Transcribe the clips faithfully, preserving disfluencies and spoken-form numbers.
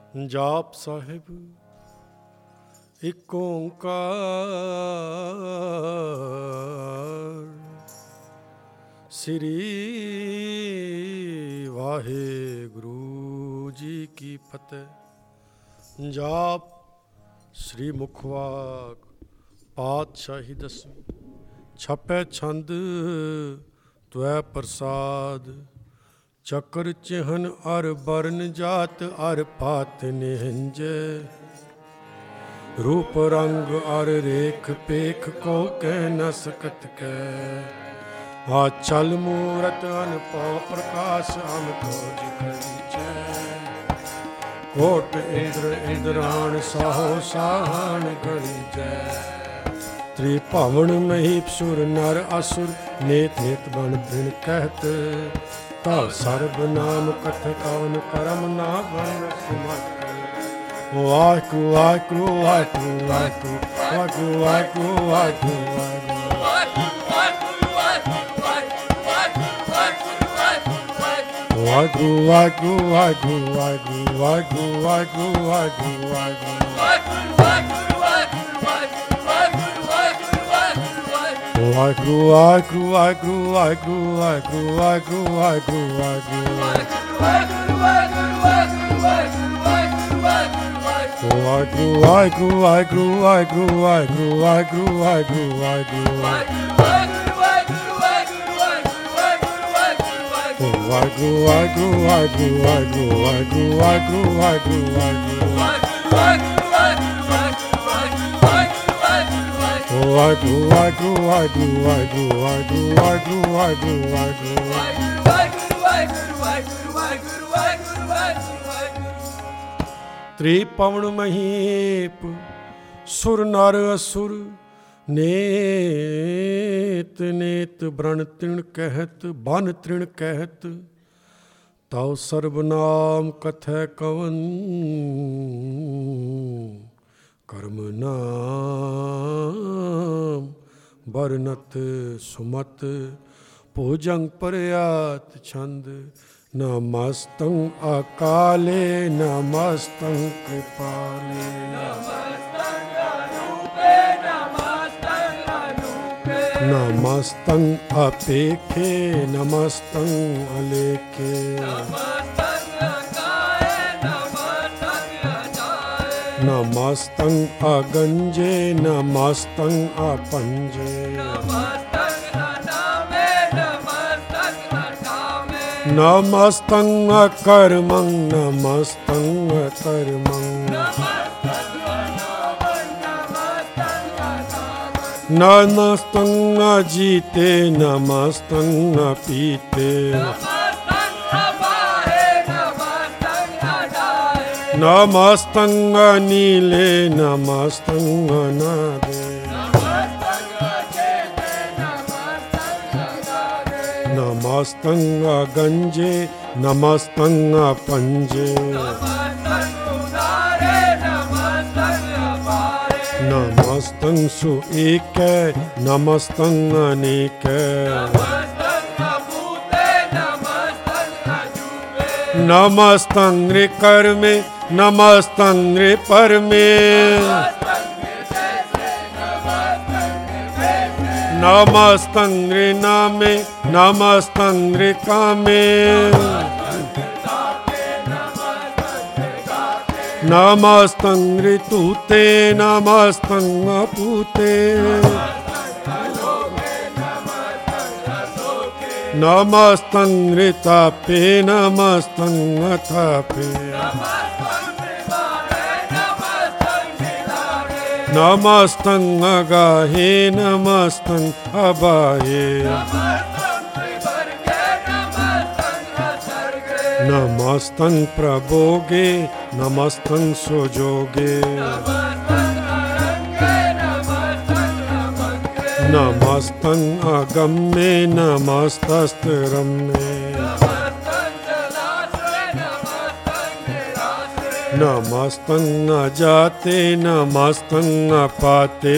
ਜਾਪ ਸਾਹਿਬ ਇੱਕ ਓਂਕਾਰ ਸ੍ਰੀ ਵਾਹਿਗੁਰੂ ਜੀ ਕੀ ਫਤਿਹ। ਜਾਪ ਸ੍ਰੀ ਮੁਖਵਾਕ ਪਾਤਸ਼ਾਹੀ ਦਸਵੀਂ ਛਪੈ ਛੰਦ ਤਵੈ ਪ੍ਰਸਾਦ ਚੱਕਰ ਚਿਹਨ ਅਰ ਬਰਨ ਜਾਤ ਅਰ ਪਾਤ ਨਿਹੰਜੈ रूप रंग अर रेख पेख को कह न सकत कह आ चल मूरत अनपौ प्रकाश हम खोज करी कोट इंद्र इंद्राण साहो साहन गणी जय त्रिभवन महीप सुर नर असुर नेत नेत बन तृण कहत ता सर्ब नाम कथ कवन करम ना बन सुमत Waheguru Waheguru Waheguru Waheguru Waheguru Waheguru Waheguru Waheguru Waheguru Waheguru Waheguru Waheguru Waheguru Waheguru Waheguru Waheguru Waheguru Waheguru Waheguru, Waheguru, Waheguru, Waheguru, Waheguru, Waheguru, Waheguru, Waheguru, Waheguru, Waheguru, Waheguru, Waheguru, Waheguru, Waheguru, Waheguru, Waheguru, Waheguru, Waheguru, Waheguru, Waheguru. त्रिपवन Mahip सुर नर असुर नेत नेत ब्रण तृण कहत बन तृण कहत तव सर्वनाम कथै कवन कर्म नाम बरनत सुमत भुजंग प्रयात छंद नमस्तं अकाले नमस्तं कृपाले नमस्तं अपेखे नमस्तं अलेखे नमस्तं अगंजे नमस्तं अपंजे नमस्तं अकर्मं नमस्तं अकर्मं नमस्तं अजीते नमस्तं अपीते नमस्तं अनीले नमस्तं अनादे नमस्तं अगंजे नमस्तं अपंजे नमस्तं सुएकै नमस्तं अनेकै नमस्तं कर्मे नमस्तं परमे नमस्तं नामे नमस्तं कामे नमस्तं ऋतुते नमस्तं अपूते नमस्तं ऋतापे नमस्तं अथापे नमस्तं अगाहे नमस्तं अबाहे नमस्तं प्रभोगे नमस्तं सुजोगे नमस्तं अगम्ये नमस्तस्तरम्ये नमस्तं अजाते नमस्तं अपाते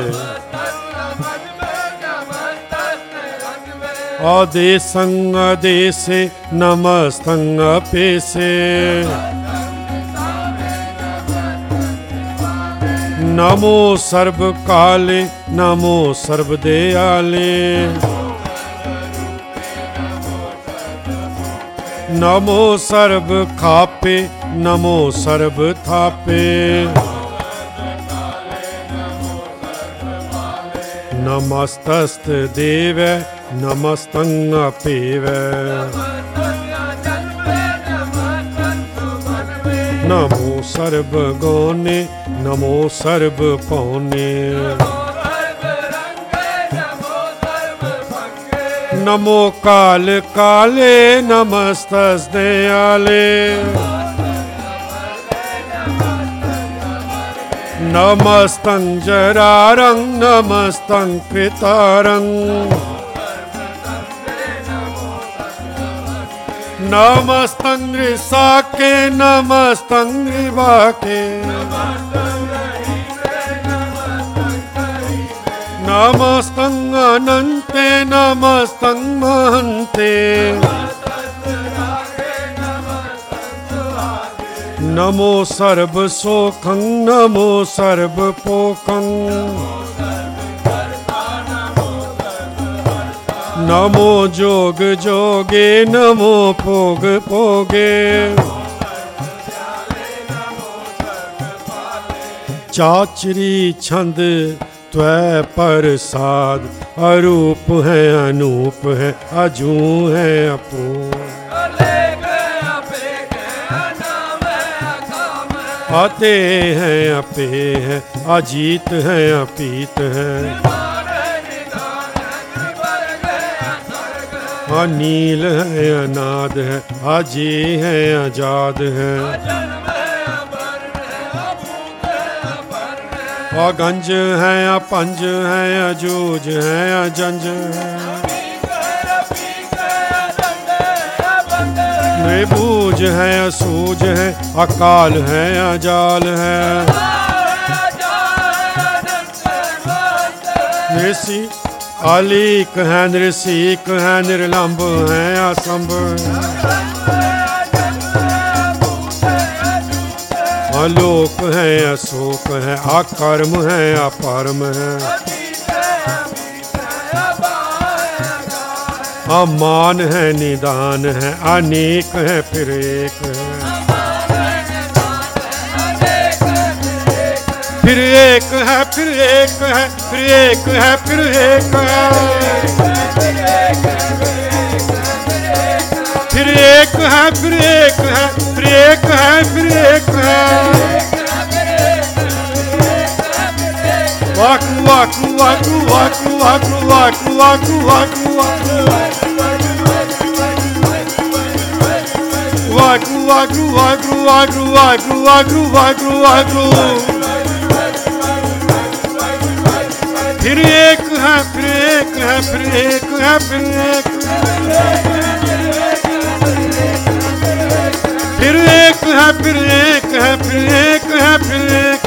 आदेशं आदेशे नमस्तं अपेशे नमो सर्व काले नमो सर्व दयाले नमो सर्व खापे नमो सर्व थापे नमस्तस्त देव नमस्तंग अपेव नमो सर्व गौने नमो सर्व पौने नमो काल काले नमस्तस दयाले नमस्तं जरारं नमस्तं कृतारं नमस्तं ऋसाके नमस्तं ऋवाके नमस्तं अनन्ते नमस्तं महन्ते नमो सर्वसोखं नमो सर्वपोखं नमो जोग जोगे नमो भोग भोगे चाचरी छंद त्वै प्रसाद अरूप है अनूप है अजू है अपू आते हैं अपे हैं अजीत हैं अपीत हैं अनील है अनाद है अजय है आजाद है अगंज है अपंज है अजूज है अजंज है निबूज है असूज है अकाल है अजाल है निसी आलीक है नृसीक है निर्लंब है असंभ अलोक है अशोक है अकर्म है अपरम है अमान है निदान है अनेक है फिर एक है फिर एक है फिर एक है फिर एक है फिर एक है फिर एक है फिर एक है फिर एक है फिर एक है वाकु वाकु वाकु वाकु वाकु वाकु वाकु वाकु वाकु वाकु वाकु वाकु वाकु वाकु वाकु वाकु फिर एक है फिर एक है फिर एक है फिर एक फिर एक है फिर एक है फिर एक है फिर एक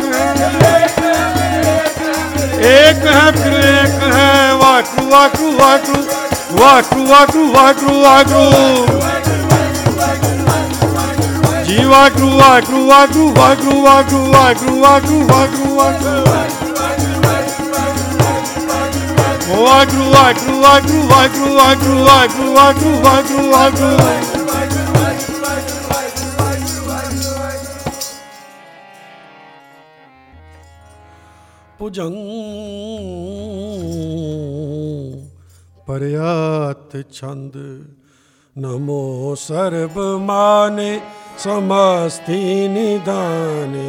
एक है फिर एक है वाकु वाकु वाकु वाकु वाकु वाकु वाकु जी वाकु वाकु वाकु वाकु वाकु वाकु वाकु वाकु वाकु वाकु वाकु वाकु वाकु वाकु वाकु वाकु वाकु वाकु पुजं पर्यात छंद नमो सर्वमाने समस्ति निदाने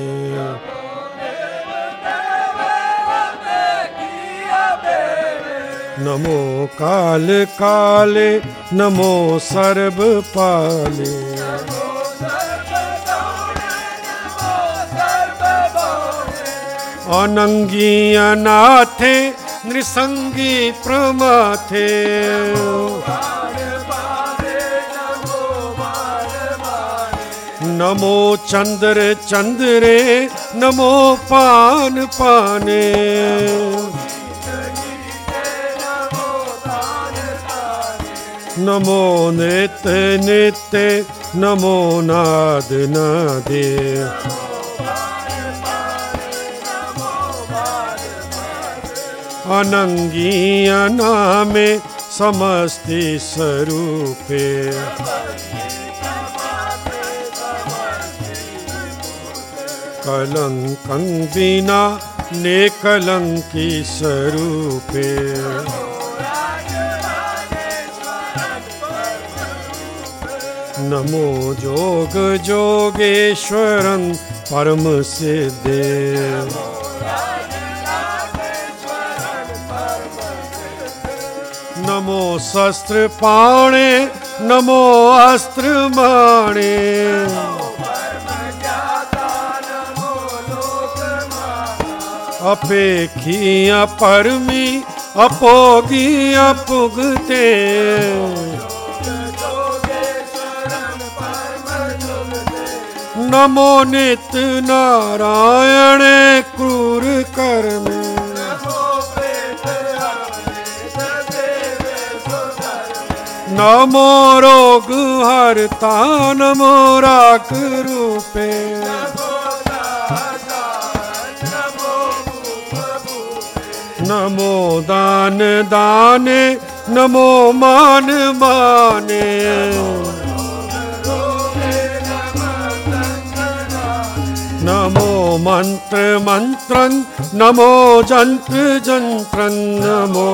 नमो काल काले नमो सर्व पाले अनंगी अनाथे नृसंगी प्रमाथे नमो चंद्र चंद्रे नमो पान पाने नमो नित्य नित्य नमो नाद नादे अनंगी अनामे समस्ति स्वरूपे कलंकं बिना नेकलंकी स्वरूपे नमो जोग जोगेश्वरं परम सिद्धे नमो शस्त्र पाणे नमो अस्त्र माणे अपेखी अपरमी अपोगी अपुगते नमो नित्य नारायण क्रूर कर्मे नमो रोग हरता नमो राग रूपे नमो दान दाने नमो मान माने नमो मंत्र मंत्रं नमो जंत्र जंत्रं नमो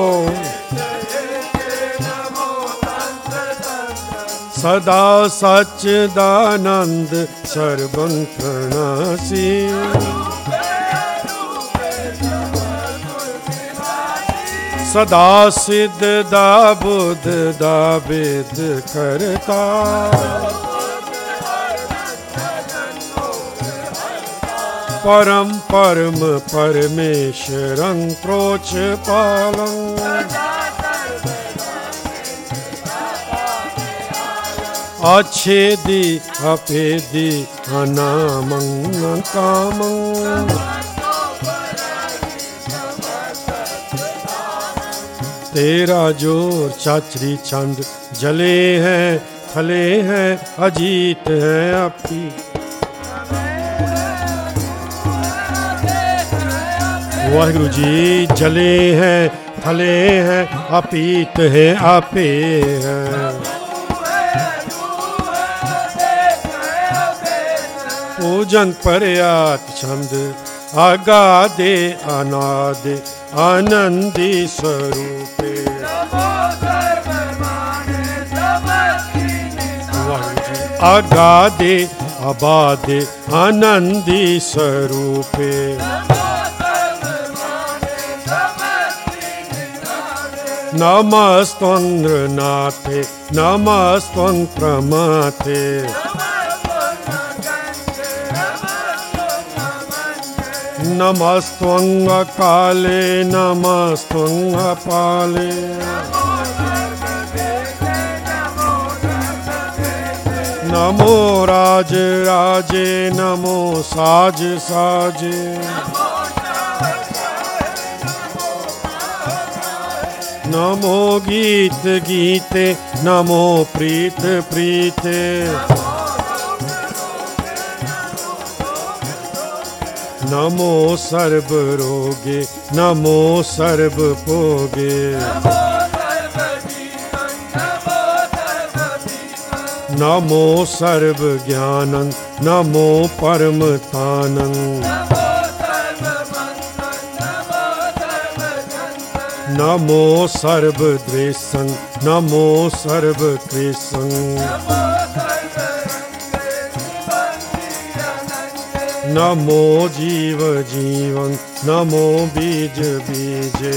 सदा सच्चिदानंद सर्वं प्रणशी सदा सिद्ध दा बुद्ध दा वेद करता परम परम परमेश्वरं प्रोच पालं अच्छेदी अपेदी अनामं कामं तेरा जोर चाचरी चंद जले हैं थले हैं अजीत हैं अपी वाहिगुरु जी जले हैं थले हैं अपीत हैं आपे हैं पूजन पर्यात छंद आगादे अनादे आनंदी स्वरूपे आगादे अबादे आनंदी स्वरूपे नमस्त्वं नृनाथे नमस्त्वं प्रमाथे नमस्त्वं अकाले नमस्त्वं अपाले नमो राज राजे नमो साज साजे नमो गीत गीते नमो प्रीत प्रीते नमो सर्व रोगे नमो सर्व भोगे नमो सर्व ज्ञानं नमो परमतानं नमो सर्वदृशं नमो सर्वकृशं नमो जीव जीवं नमो बीज बीजे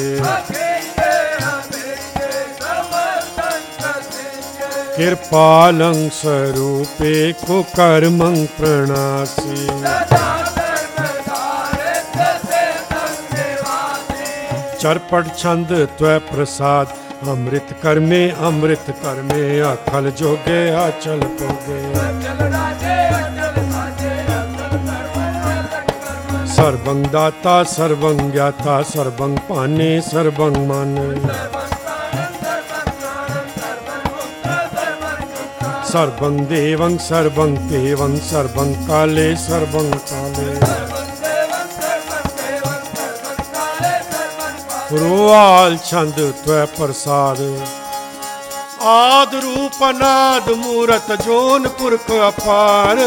कृपालं स्वरूपे कुकर्मं प्रणासि चरपट छंद त्वै प्रसाद अमृत कर्मे अमृत कर्मे अखल जोगे अचल पोगे सर्वं दाता सर्वं ज्ञाता सर्वं पाने सर्वं माने सर्वं देवं सर्वं देवं सर्वं काले सर्वं काले रोआल छंद त्वै प्रसाद। आद रूप अनाद मूरत जोन पुरख अपार।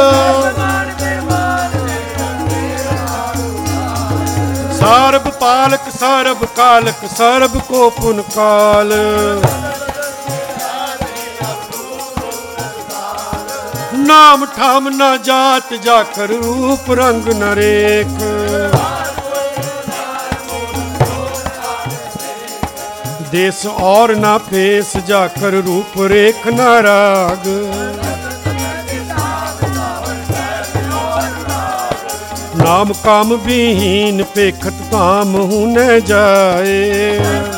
सारब पालक सारब कालक सारब को पुन काल। नाम ठाम न जात जाकर रूप रंग नरेक। देश और न पेश जाकर रूप रेख न राग। नाम काम विहीन पेखत ताम हूँ न जाए।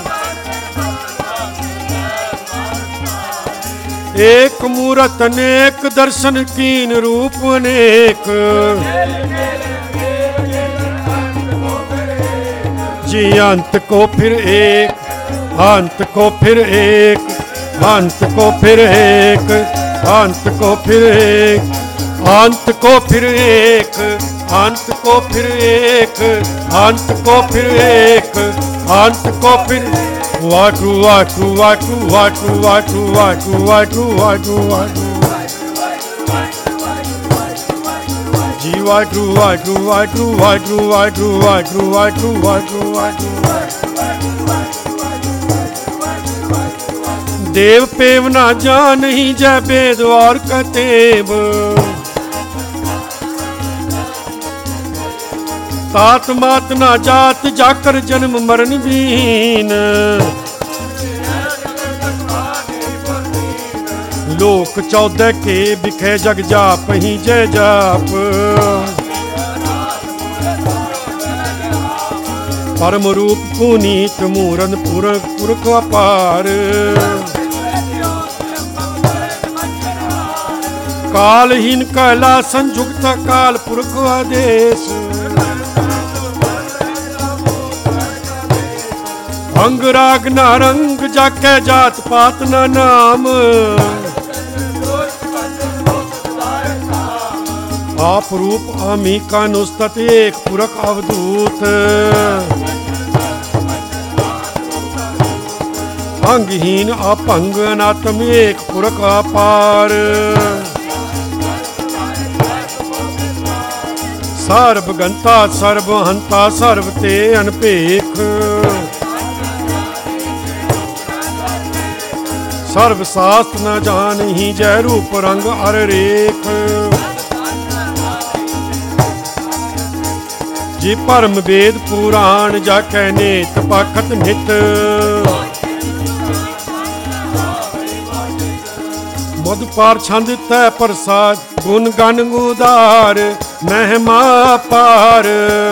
एक मूरत अनेक दर्शन कीन रूप अनेक। जी अंत को फिर एक अंत को फिर एक अंत को फिर एक अंत को फिर एक अंत को फिर एक अंत को फिर एक अंत को फिर एक अंत को फिर वाटू वाटू वाटू वाटू वाटू वाटू वाटू वाटू वाटू जी वाटू वाटू वाटू वाटू वाटू वाटू वाटू वाटू वाटू देव पेव ना जान ही जय वेद और कतेब। तात मात ना जात जाकर जन्म मरण बीन। लोक चौदह के बिखे जग जाप ही जय जाप। परम रूप पुनीत मूरन पुरख पुरख अपार। कालहीन कैला संयुक्त काल पुरख आदेश। अंग राग ना रंग जाके जात पात ना नाम। आप रूप आमी का नुस्तत एक पुरख अवधूत। अंगहीन अपंग अनात्म एक पुरख अपार। सर्व गंता सर्व हंता सर्व ते अनपेख। सर्व शास्त्र न जान ही जय रूप रंग अर रेख। जी परम वेद पुराण जाकै नेत पाखत नित। मधु पार छंद तै प्रसाद गुण गण उदार महिमा पार।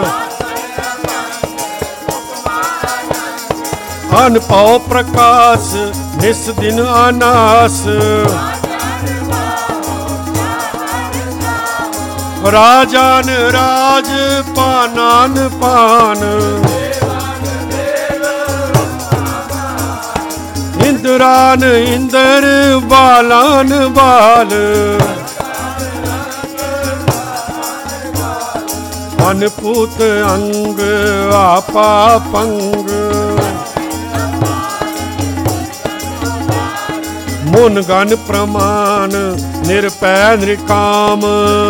अन पाओ प्रकाश निस दिन अनास। राजान राज पानान पान। इंद्रान इंद्र बालान बाल। अनपूत अंग आपा पंग। मुन गण प्रमाण निरपै निकाम।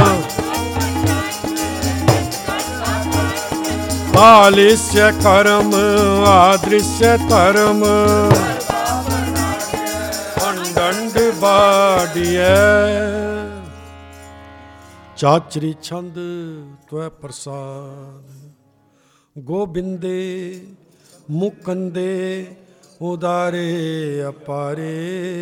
आलिस्य कर्म आदृश्य धर्म। दंड बाडिय चाचरी छंद त्वै प्रसाद। गोबिंदे मुकंदे उदारे अपारे।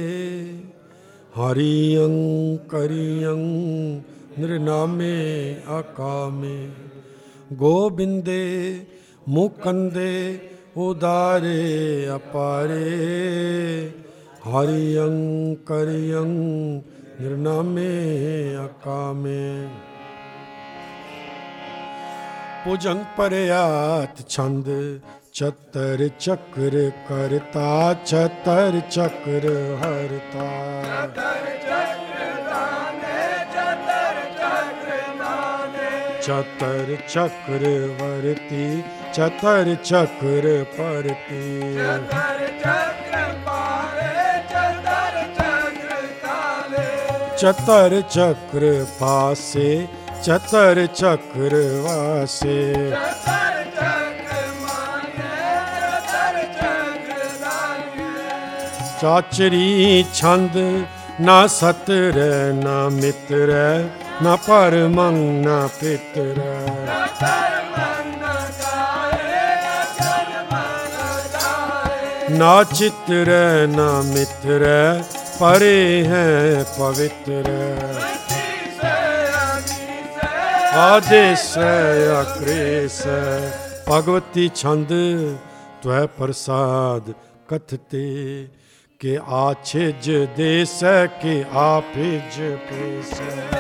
हरियं करियं नृनामे अकामे। गोबिंदे मुकंदे उदारे अपारे। हरियं करियं नृनामे अकामे। पुजंग परयात छंद चतर चक्र करता चतर चक्र हरता। चतर चक्रवर्ती चतर चक्र परती चतर चक्र पाले चतर चक्र ताले चतर चक्र पासे चतर चक्र वासे चतर चक्र माने चतर चक्र दाने चाचरी छंद ना सतर ना मित्र ना परमं ना पितर ना चित्र ना मित्र परे हैं पवित्र आदेश अक्रेश भगवती छंद त्वै प्रसाद कथते के आछिज देश के आपिज पेश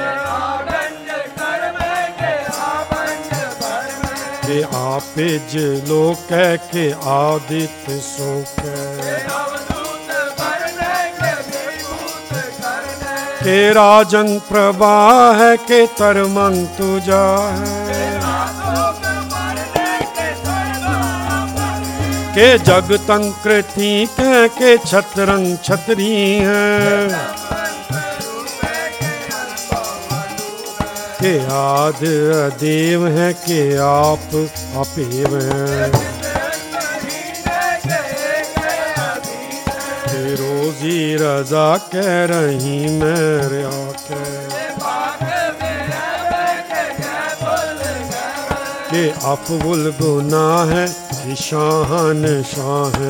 के आपिज लोक के आदित्य शोक के राजन प्रभा है के तरमंग तुझा है के जगतंकृति कह के छतरंग छतरी हैं के आद अदेव है के आप अपेव हैं के रोजी रजा कह रही मेरे आके के अफबुल गुनाह है कि शाहन शाह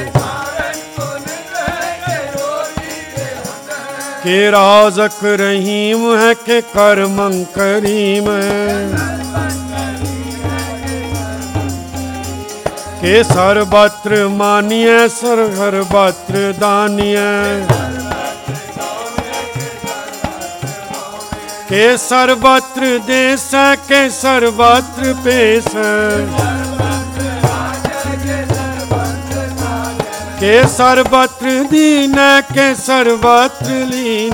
के राजक रहीम है के करमं करीम के सर्वत्र मानिय सर सर्वत्र दानिय के सर्वत्र देश के सर्वत्र पेश के सर्वत्र दीन के सर्वत्र लीन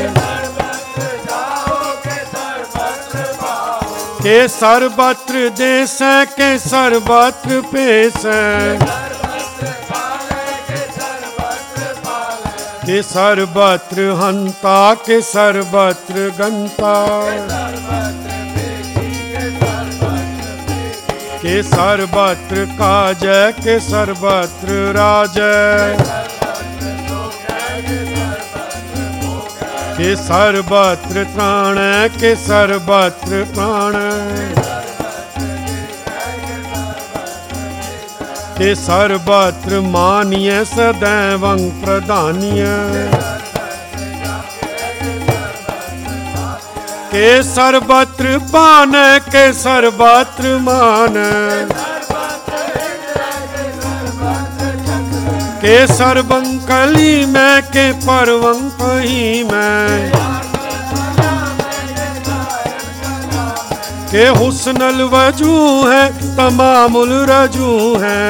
के सर्वत्र देश के सर्वत्र पेश के सर्वत्र हंता के सर्वत्र गंता के सर्वत्र काज के सर्वत्र राज के सर्वत्र त्राण के सर्वत्र प्राण के सर्वत्र मानिय सदैवं प्रदानिय के सर्वत्र पान के सर्वत्र मान के सर्वं कली में के परवं कही में के हुस्नल वजू है तमामुल रजू है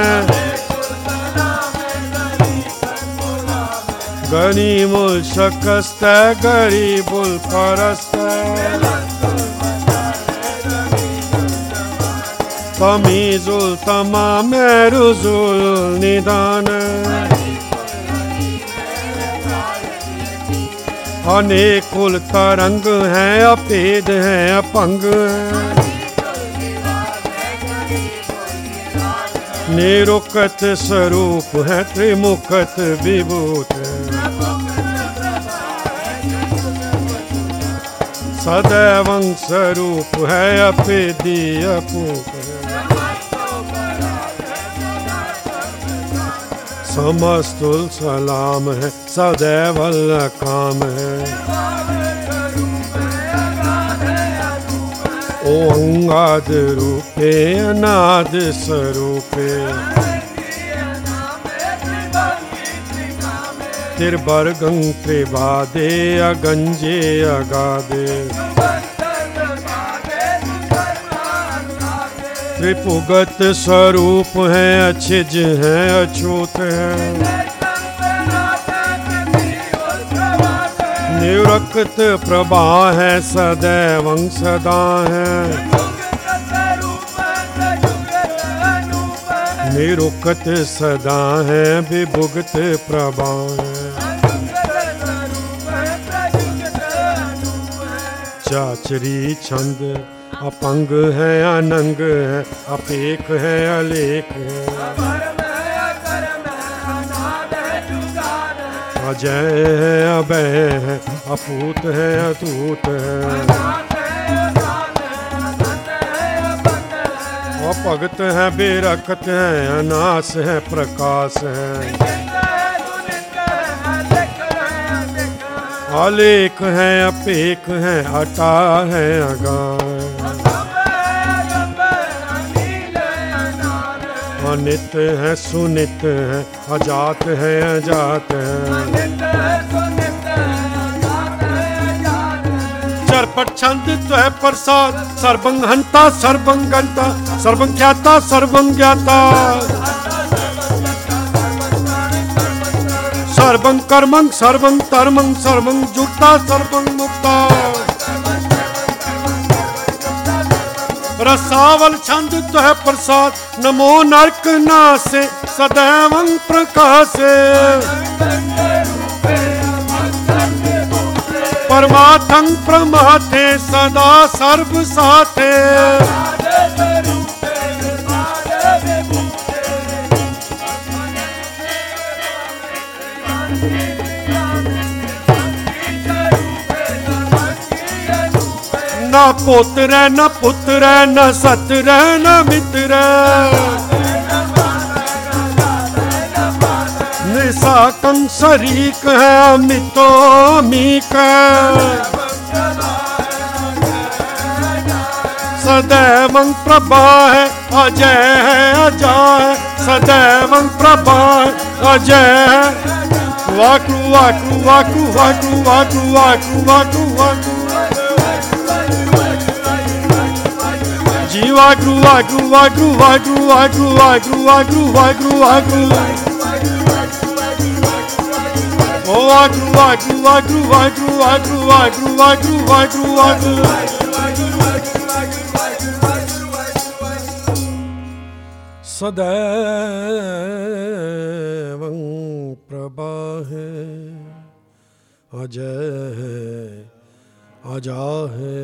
गनीमुल शकस्त गरीबुल परस्त तमीजुल तमाम रुजुल निदान अनेकुल तरंग है अपेद है अपंग निरुकत स्वरूप है त्रिमुखत विभूत सदैवं स्वरूप है अपेदी अपूप समस्तुल सलाम है सदैव काम है ओ अंगाद रूपे अनाद स्वरूपे त्रिवर्गं त्रिवादे अगंजे अगादे त्रिपुगत स्वरूप है अछिज है अछूत है निरक्त प्रभा है सदैवं सदा है निरुकत सदा है विभुगत प्रभा चाचरी छंद अपंग है अनंग है अपेख है अलेख है अजय है अभय है अपूत है अतूत है भगत है बेरखत है अनास है प्रकाश है आलेख है अपेख है अटा है अगाय अनित है सुनित है अजात है अजात है चरपट छंद त्वय प्रसाद सर्वं हंता सर्वं गंता सर्वं ख्याता सर्वं ज्ञाता सर्वं कर्मं सर्वं धर्मं सर्वं जुक्ता सर्वं मुक्ता रसावल छंद त्वय प्रसाद नमो नरक नासे सदैवं प्रकाशे परमार्थं प्रमाथे सदा सर्व साथे ना पोत्र न पुत्र न सत्र न मित्र निसाकं शरीक है अमितो मीक सदैवं प्रभा है अजय है अजय है सदैवं प्रभा है अजय है वाकु वाकु वाकु वाकु वाकु वाकु वाकु वाकु जी वाकु वाकु वाकु वाकु वाकु वाकु वाकु वाकु वाकु ओ वाकु वाकु वाकु वाकु वाकु वाकु वाकु वाकु वाकु सदैवं प्रभा है अजय है अजा है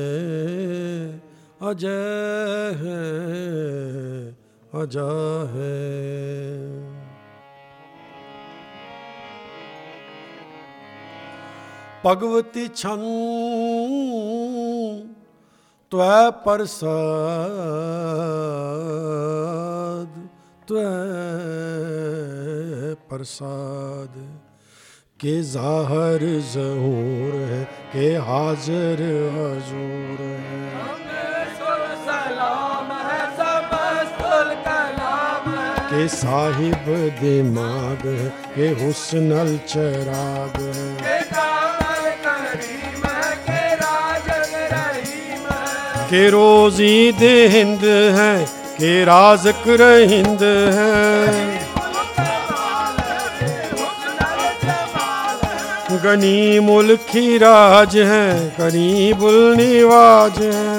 अजय है अजा है भगवती छंद त्वय प्रसाद त्वय प्रसाद के ज़ाहिर ज़हूर है के हाजिर हजूर है के साहिब दिमाग है के हुस्नल चराग है के रोज़ी दे हिंद है के राज़क रहिंद है गनी मुल्की राज है गरीबुल निवाज है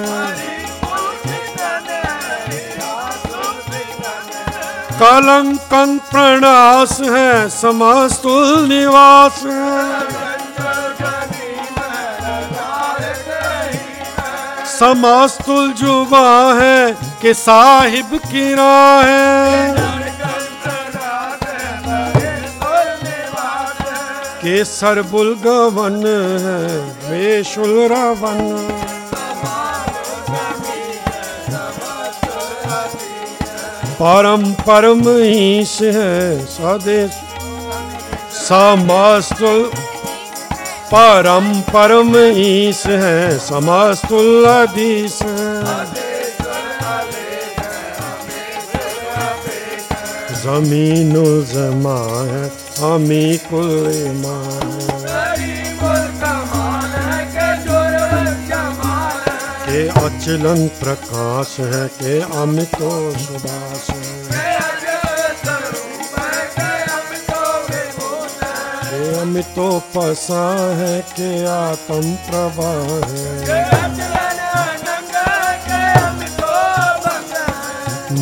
कलंकं प्रणास है समस्तुल निवास है समस्तुल जुबा है कि साहिब की राह है के सरबुल गवन है बेशुल रावन परम परम ईश है स्वदेश समस्तुल परम परम ईश है समस्तुल अधीश है ज़मीनुल ज़मा है अमी कुल ईमान के अचलन प्रकाश है के अमितो सुभाष है के अमितो पसा है के आत्म प्रभा है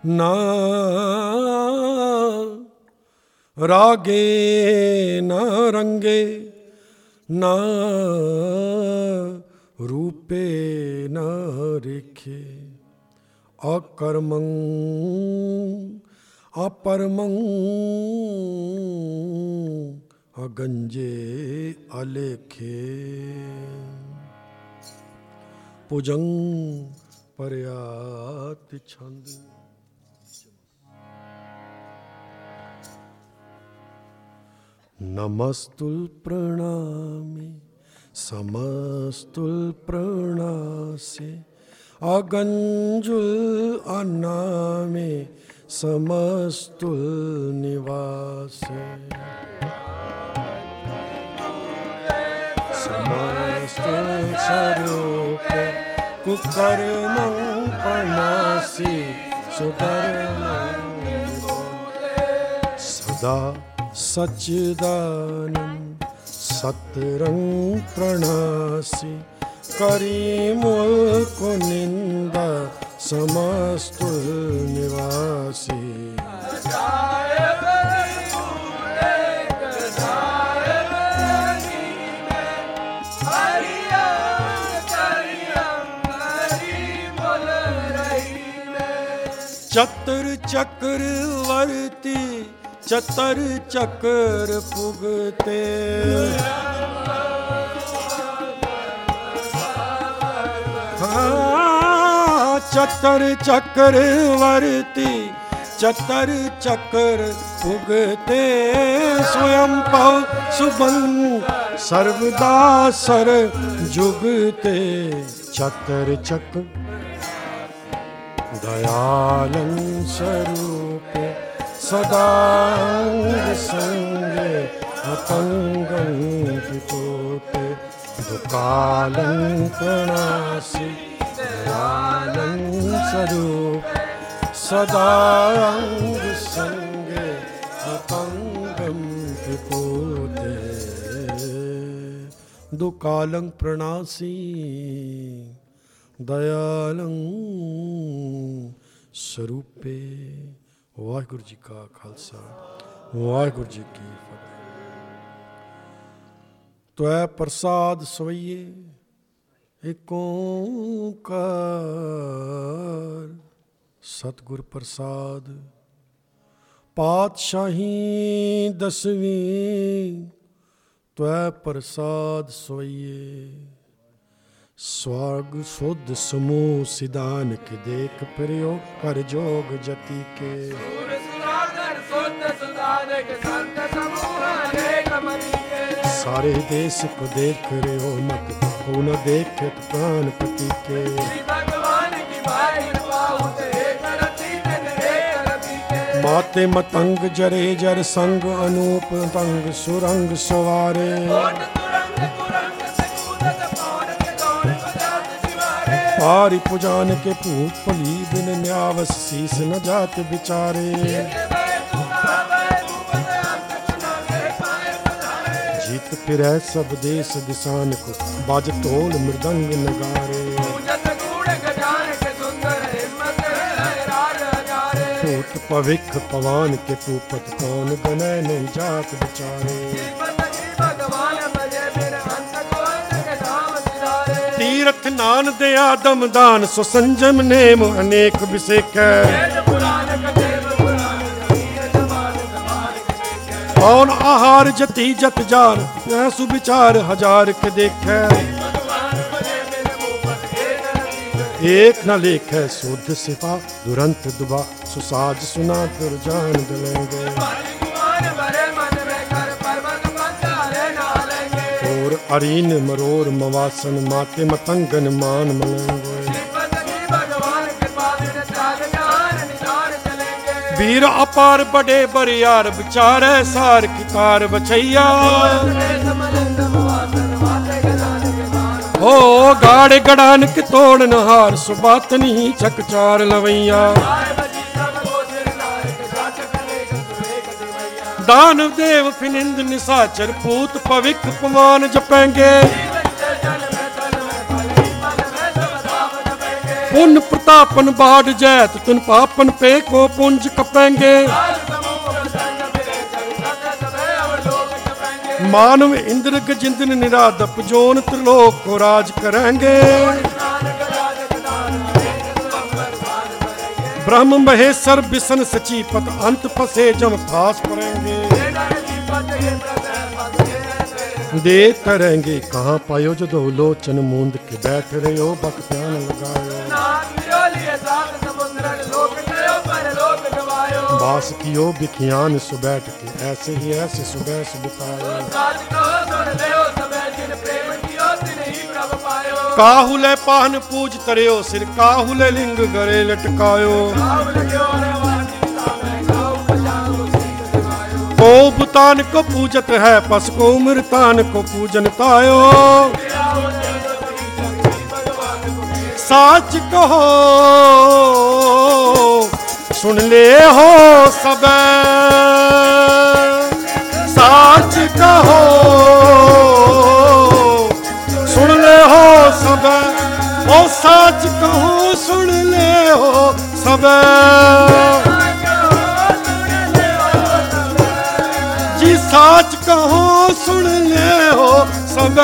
ना रागे न रंगे ना रूपे न रेखे अकर्मं अपरमं अगंजे अलेखे पुजं पर्याति छंद। नमस्तुल प्रणामी समस्तुल प्रणासे अगंजुल अनामे समस्तुल निवासे समस्तुल स्वरूपे कुकर्मं प्रणासी सुधर्मं सदा सच्चिदानंद सतरंग प्रणासी करी मूल को निंदा समस्तुल निवासी चतर चक्र वर्ती चतर चक्र पुगते हाँ चतर चक्र वर्ती चतर चक्र पुगते स्वयं पव सुबंग सर्वदा सर जुगते चतर चक्र दयालं स्वरूपे सदांग संगे अपंगं पितोते दुकालं प्रणासी दयालं स्वरूप सदांग संगे अपंगं पितोते दुकालं प्रणासी दयालं स्वरूपे। वाहिगुरु जी का खालसा वाहिगुरु जी की फतेह। त्वै प्रसाद सवैये एक ओंकार सतगुर प्रसाद पातशाही दसवीं त्वै प्रसाद सवैये स्वर्ग शुद्ध समूह सिदान के देख प्रियो कर जोग जति के सारे देश को देख रहे हो मत को न देखे तो प्राण पति के माते मतंग जरे जर संग अनूप तंग सुरंग सवारे पारी पुजान के पूत पली बिन न्यावस शीस न जात बिचारे जीत फिरै सब देश दिसान को बाज ढोल मृदंग नगारे पूत पविख पवान के पूपत कौन गनय नहीं जात बिचारे तीरथ नान दया दम दान सो संजम नेम अनेक विसेक कौन आहार जति जत जार सुविचार हजार के देखे एक न लेखे शुद्ध सिपा दुरंत दुबा सुसाज सुना दुर्जान दलेंगे अरीन मरोर मवासन माते मतंगन मान मलंगे वीर अपार बड़े बरियार बिचारे सार की कार बछैया हो गाड़े गड़ान के तोड़ नहार सुबात नहीं चकचार लवैया दानव देव फिनिंद निशाचर पूत पविक पमान जपेंगे पुण्य प्रतापन बाढ़ जैत तुन पापन पे को पुंज कपेंगे। मानव इंद्र गजिंद्र निरादप जोन त्रिलोक को राज करेंगे। ब्रह्म महेश्वर विष्णु सचीपत अंत फंसे जम फास पड़ेंगे। दे करेंगे कहाँ पायो जो दो लोचन मूंद के बैठ रहे हो बक प्यान लगायो। बास कियो बिखियान सु बैठ के ऐसे ही ऐसे सुबह सुबह काहुले पाहन पूज तरियो सिर काहुले लिंग गरे लटकायो। को बुतान को पूजत है पस को मृतान को पूजन तायो। साच कहो सुन ले हो सब साच कहो सुन ले हो सब ओ साच कहो सुन ले हो सब जी साच कहो सुन ले हो सब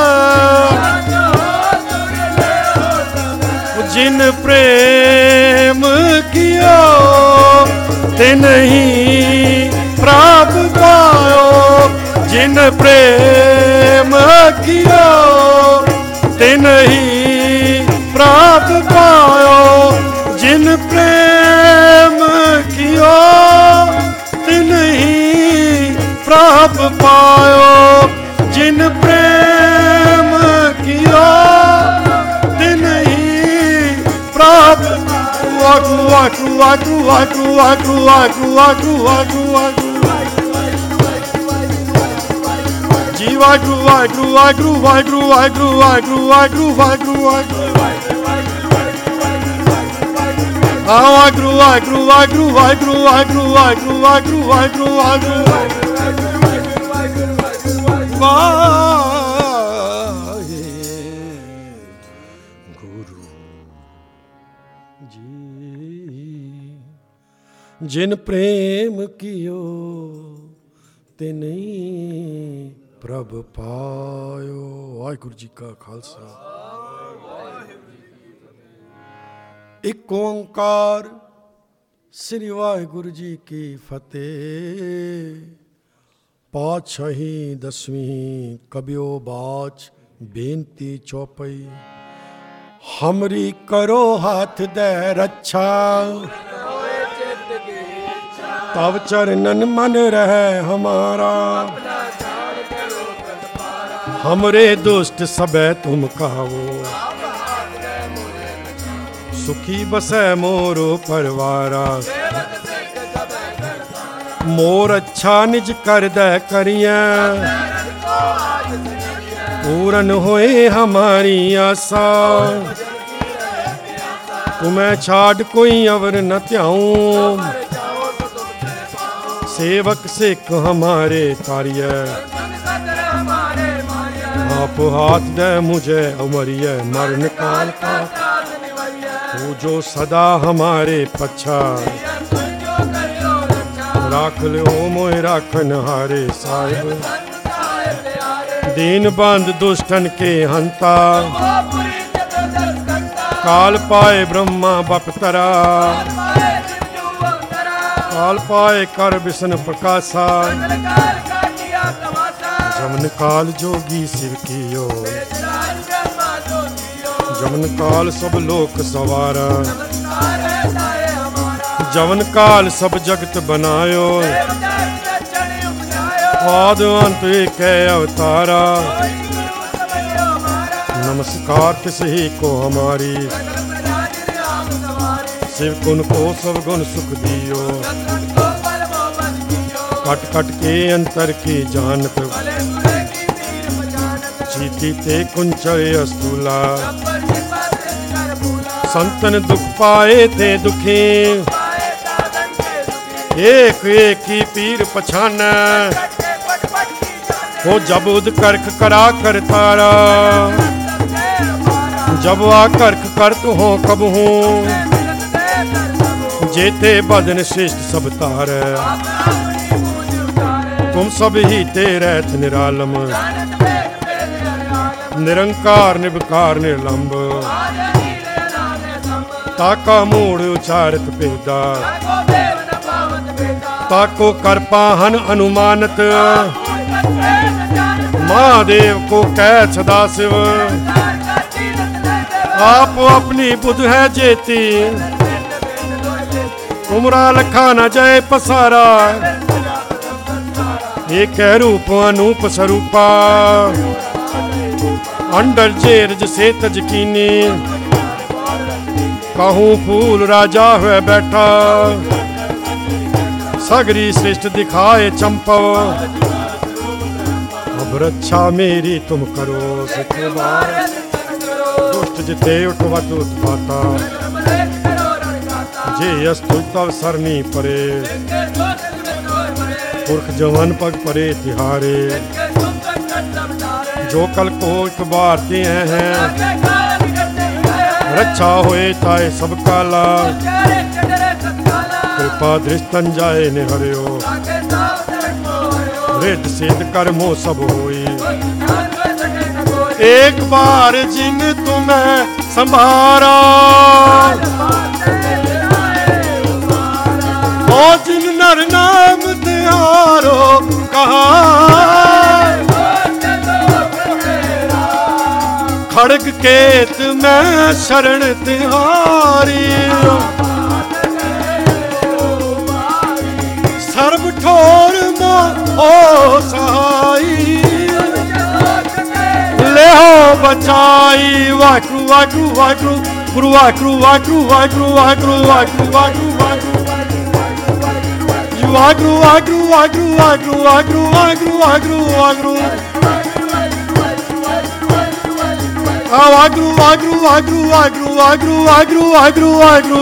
जिन प्रेम किया ते नहीं प्राप्त पायो। जिन प्रेम किया ते नहीं प्राप्त पायो। जिन प्रेम किया ते नहीं प्राप्त पायो। जिन प्रेम किया ते नहीं प्राप्त वाकु वाकु वाकु वाकु वाकु वाकु वाकु वाकु वाकु जी वाकु वाकु वाकु वाकु वाकु वाकु वाकु वाकु वाकु आ वाकु वाकु वाकु वाकु वाकु वाकु वाकु वाकु वाकु जिन प्रेम कियो ते नहीं प्रभ पायो। वाहिगुरु जी का खालसा एक ओंकार श्री वाहिगुरु जी की फतेह। पाछही दसवीं कबियो बाच बेनती चौपई। हमरी करो हाथ दे रक्षा तब चरणन मन रहे हमारा। हमरे दुष्ट सबे तुम कहो सुखी बसे मोरो परवारा। मोर अच्छा निज कर दे करिया पूरन होए हमारी आशा। तुम्हें छाड़ कोई अवर न त्याऊं सेवक सिख हमारे तारिय। आप हाथ दे मुझे उमरिय मरण काल का तू जो सदा हमारे पच्छा। राख लो मोए राखन हारे साहिब दीन बंद दुष्टन के हंता। काल पाए ब्रह्मा बपतरा काल पाए कर विष्णु प्रकाशा। जमन काल जोगी शिव कियो जमन काल सब लोक सवारा। जमन काल सब जगत बनायो आद अंत एक अवतारा। नमस्कार किस ही को हमारी शिव गुण को सब गुण सुख दियो। कट कट के अंतर की जानत चीती ते कुंचय अस्तूला। संतन दुख पाए थे दुखी एक एक ही पीर पछान। हो जब उद करख करा कर तारा जब आ करख करत हो कब हूँ जेते बदन श्रेष्ठ सब तार तुम सब ही ते रहत निरालम निरंकार निबकार निर्लंब ताका मूड़ उचारित भेदा ताको कर पाहन अनुमानत महादेव को कह सदा शिव आप अपनी बुध है जेती उमरा लखा न जाए पसारा एक है रूप अनूप स्वरूपा अंडर जेरज से तजकीनी कहूँ फूल राजा हुए बैठा सगरी श्रेष्ठ दिखाए चंपव अब रक्षा मेरी तुम करो सतबार दुष्ट जिते उठवत उत्पाता जे अस्तु तव सरनी परे पुरख जवन पग परे तिहारे जो कल को एक बार ते हैं रक्षा होए ताए सब काला कृपा दृष्टन जाए निहरियो रिद सिद्ध कर्मो सब होई एक बार जिन तुम्हें संभारा ओ जिन नर नाम तिहारो कहा खड़ग केत में शरण तिहारी सर्व ठोर मो ओ सहाई ले हो बचाई वाकरू वाकरू वाकरू गुरु वाकरू वाकरू वाकरू वाकरू वाकरू वाकरू वाकरू वाकरू वाकरू वाकरू वाकरू वाकरू वाकरू वाकरू आ वाकरू वाकरू वाकरू वाकरू वाकरू वाकरू वाकरू वाकरू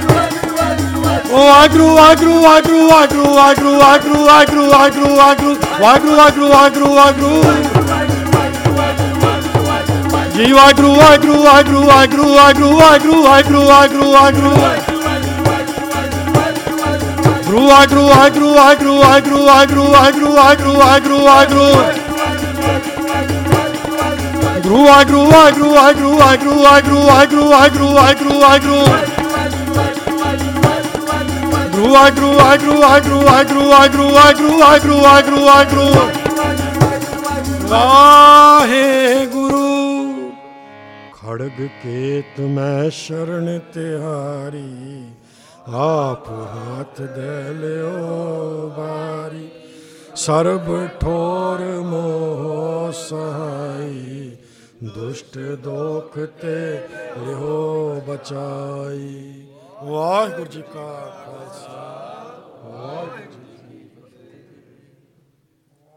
ओ वाकरू वाकरू वाकरू वाकरू वाकरू वाकरू वाकरू वाकरू वाकरू वाकरू वाकरू वाकरू जी वाकरू वाकरू वाकरू वाकरू वाकरू वाकरू वाकरू वाकरू वाकरू गुरु वाकरू वाकरू वाकरू वाकरू वाकरू वाकरू वाकरू वाकरू वाकरू गुरु वाकरू वाकरू वाकरू वाकरू वाकरू वाकरू वाकरू वाकरू वाकरू गुरु वाकरू वाकरू वाकरू वाकरू वाकरू वाकरू वाकरू वाकरू वाकरू वाहे गुरु खड़ग केत मैं शरण तिहारी आप हाथ दे लियो बारी सर्ब ठोर मोह सहाई दुष्ट दोख ते लियो बचाई वाहिगुरु जी का खालसा वाहिगुरु जी